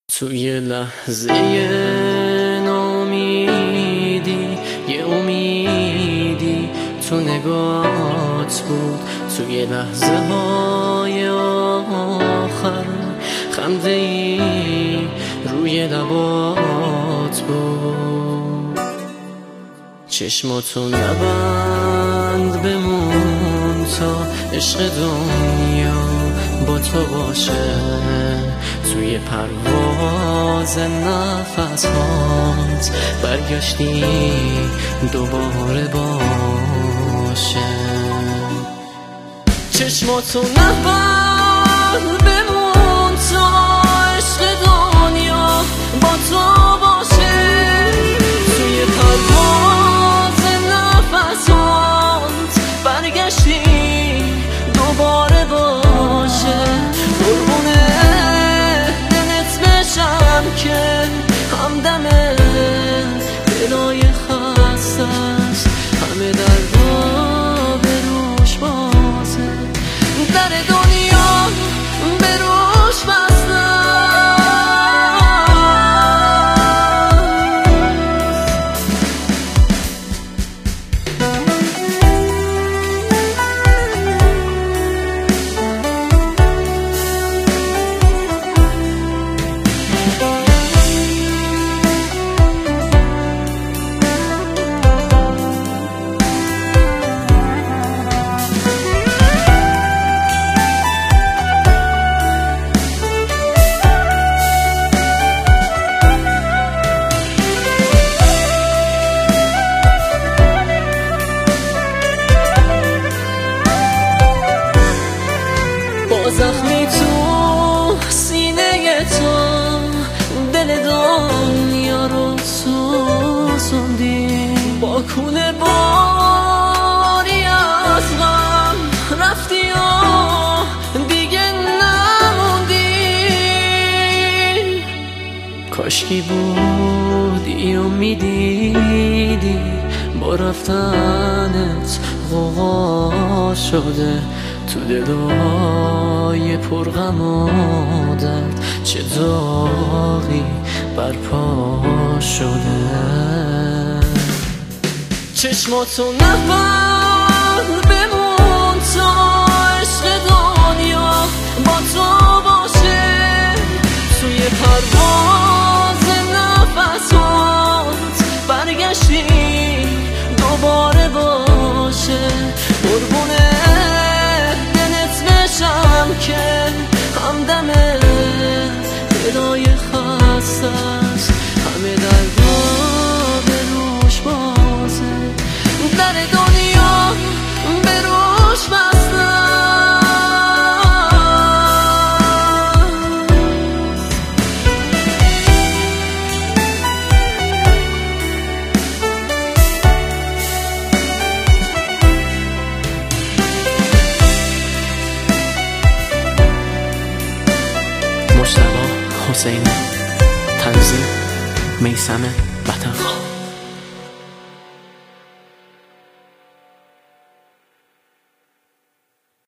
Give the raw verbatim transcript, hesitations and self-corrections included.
توی لحظه نامیدی یه امیدی تو نگات بود، توی لحظه های آخر خنده ای روی لبات بود. چشماتو نبند بمون تا عشق دنیا با تو باشه، توی پرواز نفسات برگشتی دوباره باشه. چشماتو نبند بمون تا عشق دنیا با تو باشه، توی پرواز نفسات برگشتی دوباره باشه. قربونه دلت بشم که همدم دلای خسته است، همه دردا به روش بازه، در دنیا به روش بسته. زخمی تو سینه تو دل دنیا رو سوزوندی، با کوله باری از غم رفتی و دیگه نموندی. کاشکی بودی و میدیدی با رفتنت غوغا شده، تو دلای پرغم و درد چه داغی برپا شده. چشماتو نبند بمون تا عشق دنیا با تو باشه، توی پرواز نفسات برگشتی دوباره باشه. قربونه که همدم دلای خسته است، همه دردا به روش بازه، در دنیا به روش بسته. مجتبی حسینی، تنظیم میثم وطنخواه.